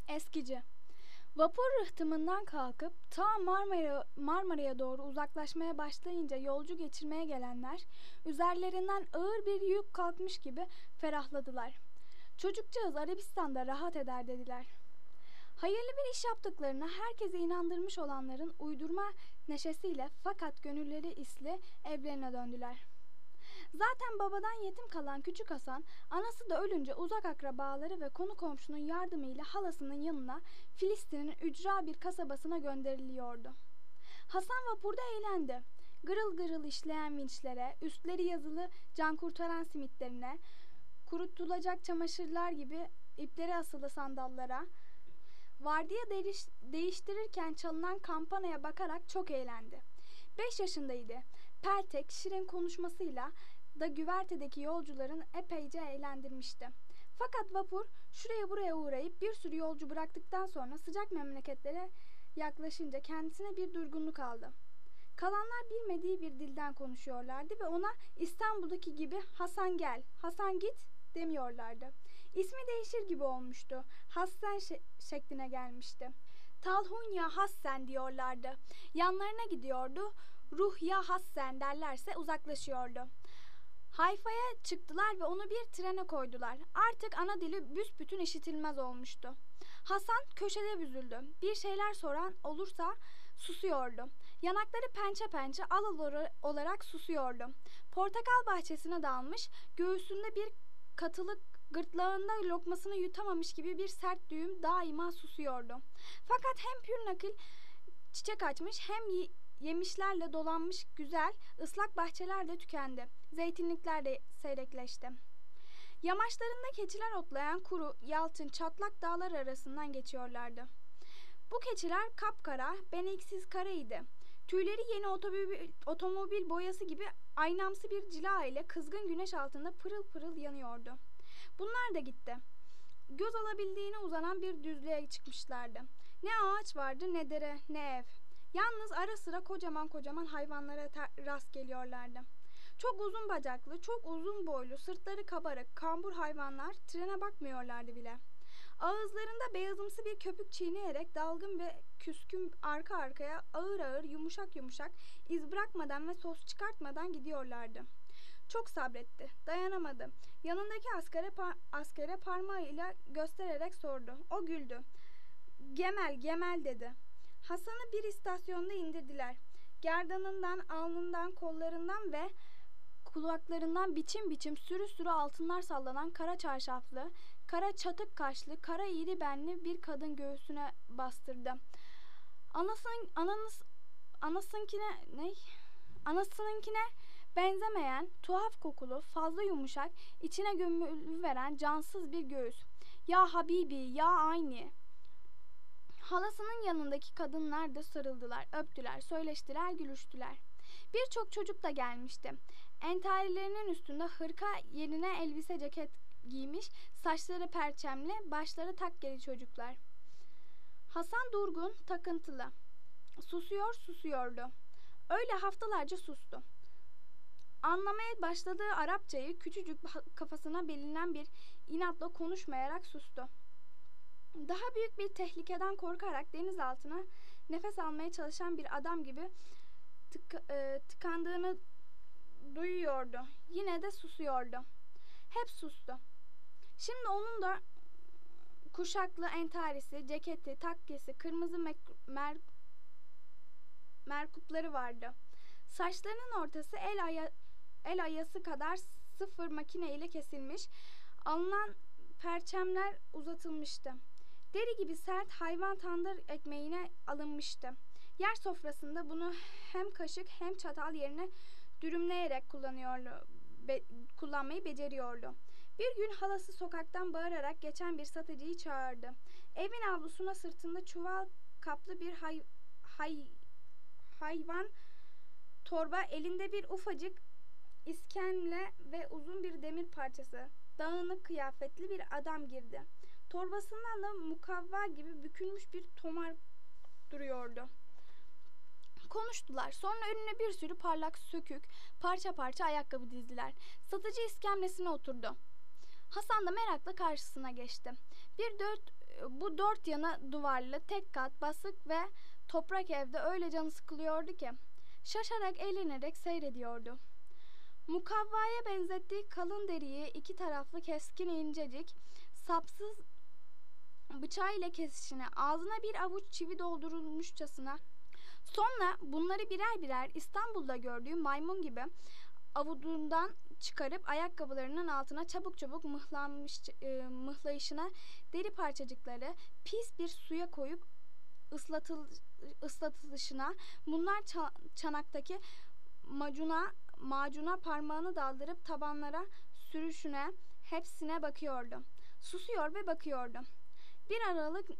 Eskici. Vapur rıhtımından kalkıp ta Marmara'ya doğru uzaklaşmaya başlayınca yolcu geçirmeye gelenler üzerlerinden ağır bir yük kalkmış gibi ferahladılar. Çocukcağız Arabistan'da rahat eder dediler. Hayırlı bir iş yaptıklarına herkese inandırmış olanların uydurma neşesiyle fakat gönülleri isli evlerine döndüler. Zaten babadan yetim kalan küçük Hasan, anası da ölünce uzak akrabaları ve konu komşunun yardımıyla halasının yanına Filistin'in ücra bir kasabasına gönderiliyordu. Hasan vapurda eğlendi. Gırıl gırıl işleyen vinçlere, üstleri yazılı can kurtaran simitlerine, kurutulacak çamaşırlar gibi ipleri asılı sandallara, vardiya değiştirirken çalınan kampanaya bakarak çok eğlendi. 5 yaşındaydı. Peltek, şirin konuşmasıyla da güvertedeki yolcuların epeyce eğlendirmişti. Fakat vapur şuraya buraya uğrayıp bir sürü yolcu bıraktıktan sonra sıcak memleketlere yaklaşınca kendisine bir durgunluk aldı. Kalanlar bilmediği bir dilden konuşuyorlardı ve ona İstanbul'daki gibi Hasan gel, Hasan git demiyorlardı. İsmi değişir gibi olmuştu. Hassen şekline gelmişti. Talhunya Hassen diyorlardı. Yanlarına gidiyordu. Ruh ya Hassen derlerse uzaklaşıyordu. Hayfa'ya çıktılar ve onu bir trene koydular. Artık ana dili büsbütün işitilmez olmuştu. Hasan köşede büzüldü. Bir şeyler soran olursa susuyordu. Yanakları pençe pençe al olarak susuyordu. Portakal bahçesine dalmış, göğsünde bir katılık, gırtlağında lokmasını yutamamış gibi bir sert düğüm daima susuyordu. Fakat hem pür nakil çiçek açmış hem yemişlerle dolanmış güzel, ıslak bahçeler de tükendi. Zeytinlikler de seyrekleşti. Yamaçlarında keçiler otlayan kuru, yalçın, çatlak dağlar arasından geçiyorlardı. Bu keçiler kapkara, beneksiz karaydı. Tüyleri yeni otomobil boyası gibi aynamsı bir cila ile kızgın güneş altında pırıl pırıl yanıyordu. Bunlar da gitti. Göz alabildiğine uzanan bir düzlüğe çıkmışlardı. Ne ağaç vardı, ne dere, ne ev. Yalnız ara sıra kocaman kocaman hayvanlara rast geliyorlardı. Çok uzun bacaklı, çok uzun boylu, sırtları kabarık, kambur hayvanlar trene bakmıyorlardı bile. Ağızlarında beyazımsı bir köpük çiğneyerek dalgın ve küskün arka arkaya ağır ağır, yumuşak yumuşak, iz bırakmadan ve sos çıkartmadan gidiyorlardı. Çok sabretti, dayanamadı. Yanındaki askere parmağıyla göstererek sordu. O güldü. Gemel, gemel dedi. Hasan'ı bir istasyonda indirdiler. Gerdanından, alnından, kollarından ve kulaklarından biçim biçim sürü sürü altınlar sallanan kara çarşaflı, kara çatık kaşlı, kara iri benli bir kadın göğsüne bastırdı. Anasınınkine benzemeyen, tuhaf kokulu, fazla yumuşak, içine gömülüveren cansız bir göğüs. Ya Habibi, ya Ayni. Halasının yanındaki kadınlar da sarıldılar, öptüler, söyleştiler, gülüştüler. Birçok çocuk da gelmişti. Entarilerinin üstünde hırka yerine elbise ceket giymiş, saçları perçemli, başları takkeli çocuklar. Hasan durgun, takıntılı. Susuyordu. Öyle haftalarca sustu. Anlamaya başladığı Arapçayı küçücük kafasına belinen bir inatla konuşmayarak sustu. Daha büyük bir tehlikeden korkarak denizaltına nefes almaya çalışan bir adam gibi tıkandığını duyuyordu. Yine de susuyordu. Hep sustu. Şimdi onun da kuşaklı entarisi, ceketi, takkesi, kırmızı merkupları vardı. Saçlarının ortası el ayası kadar sıfır makine ile kesilmiş, alınan perçemler uzatılmıştı. Deri gibi sert hayvan tandır ekmeğine alınmıştı. Yer sofrasında bunu hem kaşık hem çatal yerine dürümleyerek kullanmayı beceriyordu. Bir gün halası sokaktan bağırarak geçen bir satıcıyı çağırdı. Evin avlusuna sırtında çuval kaplı bir hayvan torba, elinde bir ufacık iskemle ve uzun bir demir parçası, dağınık kıyafetli bir adam girdi. Torbasından da mukavva gibi bükülmüş bir tomar duruyordu. Konuştular. Sonra önüne bir sürü parlak, sökük, parça parça ayakkabı dizdiler. Satıcı iskemlesine oturdu. Hasan da merakla karşısına geçti. Bir Bu dört yana duvarlı, tek kat, basık ve toprak evde öyle canı sıkılıyordu ki şaşarak, eğlenerek seyrediyordu. Mukavvaya benzettiği kalın deriyi iki taraflı keskin, incecik, sapsız bıçağıyla kesişine, ağzına bir avuç çivi doldurulmuşçasına, sonra bunları birer birer İstanbul'da gördüğü maymun gibi avudundan çıkarıp ayakkabılarının altına çabuk çabuk mıhlayışına deri parçacıkları pis bir suya koyup ıslatılışına, bunlar çanaktaki macuna parmağını daldırıp tabanlara sürüşüne, hepsine bakıyordu. Susuyor ve bakıyordu. Bir aralık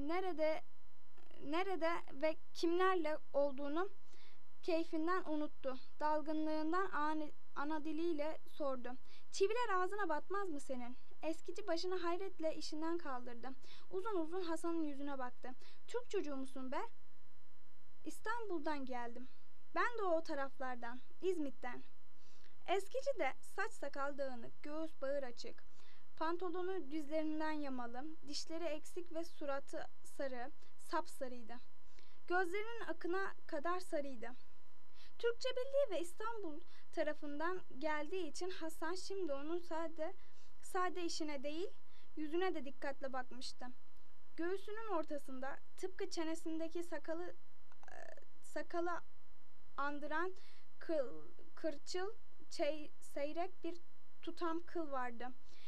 nerede ve kimlerle olduğunu keyfinden unuttu. Dalgınlığından ana diliyle sordu. Çiviler ağzına batmaz mı senin? Eskici başını hayretle işinden kaldırdı. Uzun uzun Hasan'ın yüzüne baktı. Türk çocuğu musun be? İstanbul'dan geldim. Ben de o taraflardan, İzmit'ten. Eskici de saç sakal dağınık, göğüs bağır açık. Pantolonu dizlerinden yamalı, dişleri eksik ve suratı sarı, sapsarıydı. Gözlerinin akına kadar sarıydı. Türkçe bildiği ve İstanbul tarafından geldiği için Hasan şimdi onun sade işine değil, yüzüne de dikkatle bakmıştı. Göğsünün ortasında, tıpkı çenesindeki sakala andıran kırçıl, seyrek bir tutam kıl vardı.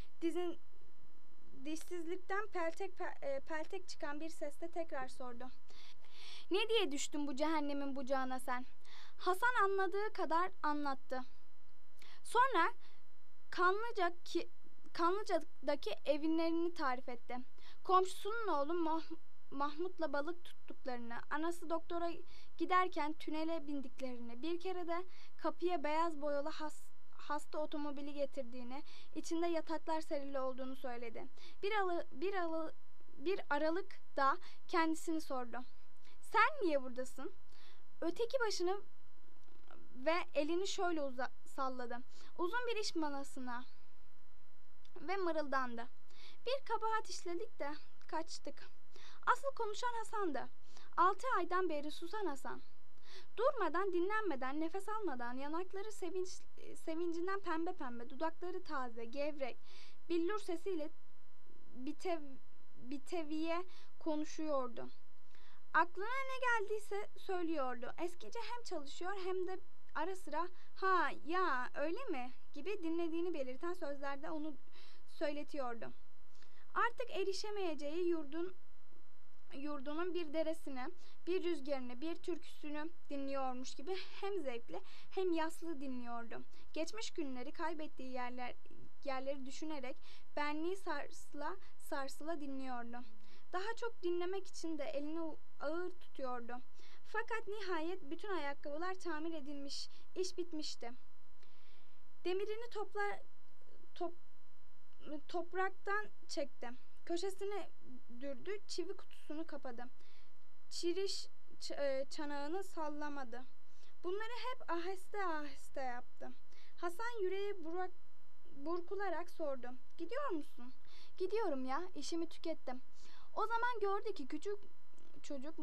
Dişsizlikten peltek çıkan bir sesle tekrar sordu. Ne diye düştün bu cehennemin bucağına sen? Hasan anladığı kadar anlattı. Sonra Kanlıca'daki evinlerini tarif etti. Komşusunun oğlu Mahmut'la balık tuttuklarını, anası doktora giderken tünele bindiklerini, bir kere de kapıya beyaz boyalı hasta otomobili getirdiğini, içinde yataklar serili olduğunu söyledi. Bir aralıkta kendisini sordu. Sen niye buradasın? Öteki başını ve elini şöyle salladı. Uzun bir iş manasına ve mırıldandı. Bir kabahat işledik de kaçtık. Asıl konuşan Hasan'dı. 6 aydan beri susan Hasan. Durmadan, dinlenmeden, nefes almadan, yanakları sevincinden pembe pembe, dudakları taze, gevrek, billur sesiyle biteviye konuşuyordu. Aklına ne geldiyse söylüyordu. Eskice hem çalışıyor hem de ara sıra "ha ya öyle mi" gibi dinlediğini belirten sözlerde onu söyletiyordu. Artık erişemeyeceği yurdunun bir deresini, bir rüzgarını, bir türküsünü dinliyormuş gibi hem zevkli hem yaslı dinliyordu. Geçmiş günleri, kaybettiği yerleri düşünerek benliği sarsıla dinliyordu. Daha çok dinlemek için de elini ağır tutuyordu. Fakat nihayet bütün ayakkabılar tamir edilmiş, iş bitmişti. Demirini topraktan çekti. Köşesine dürdü, çivi kutusunu kapadı. Çiriş çanağını sallamadı. Bunları hep aheste aheste yaptı. Hasan yüreği burkularak sordu. Gidiyor musun? Gidiyorum ya, işimi tükettim. O zaman gördü ki küçük çocuk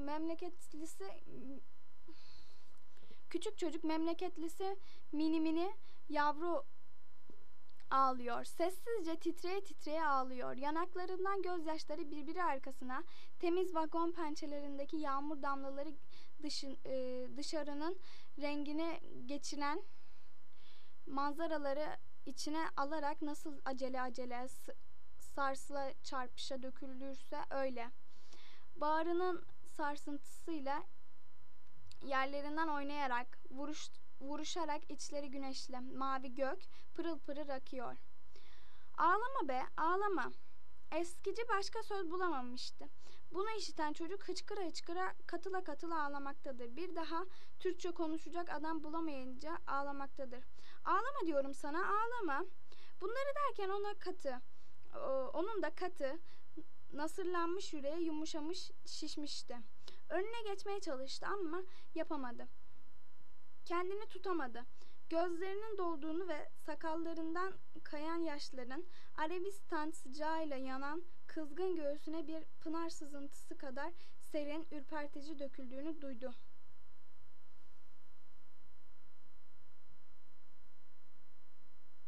memleketlisi mini yavru ağlıyor. Sessizce, titreye titreye ağlıyor. Yanaklarından gözyaşları birbiri arkasına, temiz vagon pençelerindeki yağmur damlaları dışarının rengini geçiren manzaraları içine alarak nasıl acele sarsıla çarpışa dökülürse öyle. Bağrının sarsıntısıyla yerlerinden oynayarak, vuruşarak içleri güneşli, mavi gök pırıl pırıl akıyor. Ağlama be, ağlama. Eskici başka söz bulamamıştı. Bunu işiten çocuk hıçkıra hıçkıra, katıla katıla ağlamaktadır. Bir daha Türkçe konuşacak adam bulamayınca ağlamaktadır. Ağlama diyorum sana, ağlama. Bunları derken onun da katı, nasırlanmış yüreği yumuşamış, şişmişti. Önüne geçmeye çalıştı ama yapamadı. Kendini tutamadı. Gözlerinin dolduğunu ve sakallarından kayan yaşların Arabistan sıcağıyla yanan kızgın göğsüne bir pınar sızıntısı kadar serin, ürpertici döküldüğünü duydu.